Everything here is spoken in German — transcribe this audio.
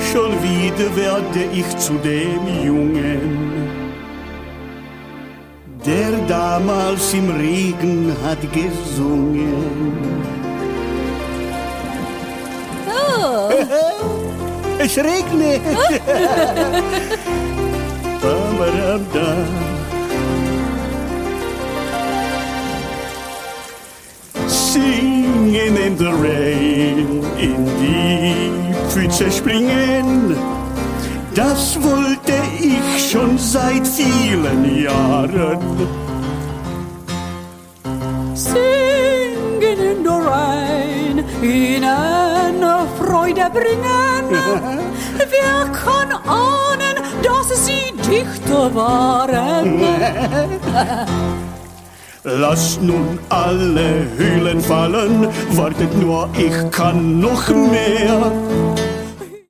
Schon wieder werde ich zu dem Jungen, der damals im Regen hat gesungen. Oh. Es regnet. Singen in the rain, in die Pfütze springen, das wollte ich schon seit vielen Jahren. Singen in the rain, ihnen Freude bringen. Wer kann ahnen, dass sie Dichter waren? Lasst nun alle Hühlen fallen, wartet nur, ich kann noch mehr.